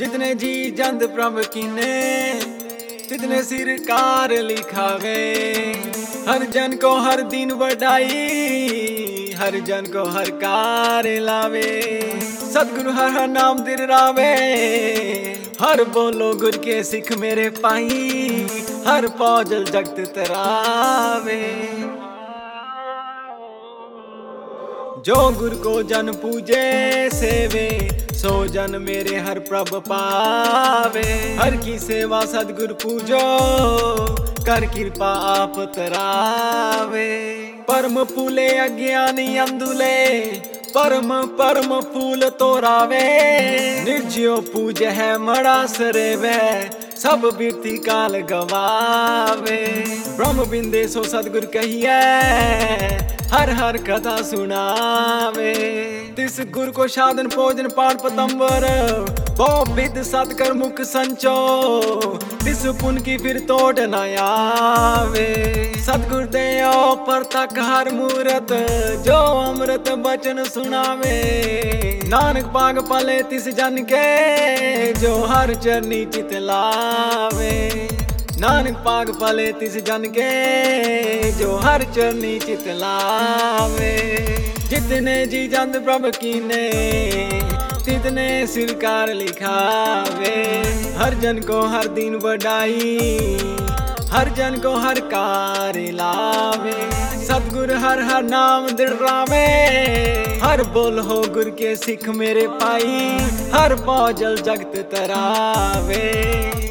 जितने जी जंद प्रभ कीने तितने सिर कार लिखावे। हर जन को हर दिन बढ़ाई, हर जन को हर कार लावे। सतगुरु हर हर नाम दिरावे, हर बोलो गुर के सिख मेरे पाई। हर पौजल जगत तरावे। जो गुरु को जन पूजे सेवे, सो जन मेरे हर प्रभ पावे। हर की सेवा सदगुरु पूजो, कर कृपा आप तरावे। परम फूले अज्ञानी अंधुले, परम परम फूल तोरावे। निर्जियो पूज है मड़ा सरेवे, सब बीती काल गवावे। ब्रह्म बिंदे सो सदगुरु कहिए, हर हर कथा सुनावे। तिस गुरु को साधन भोजन पाठ पतंबर, बहु विद सत कर मुख संचो। तिस पुन की फिर तोड़ न आवे। सतगुरु देओ पर तक हर मूरत, जो अमृत बचन सुनावे। नानक पाग पले तिस जन के, जो हर चरनी चित लावे। नानक पाग पले तिस जन के, जो हर चरनी चित लावे। जितने जी जंद प्रभ कीने तितने सिरकार लिखावे। हर जन को हर दिन बढ़ाई, हर जन को हर कार लावे। सतगुरु हर हर नाम दिड़रावे, हर बोल हो गुर के सिख मेरे पाई। हर पौजल जगत तरावे।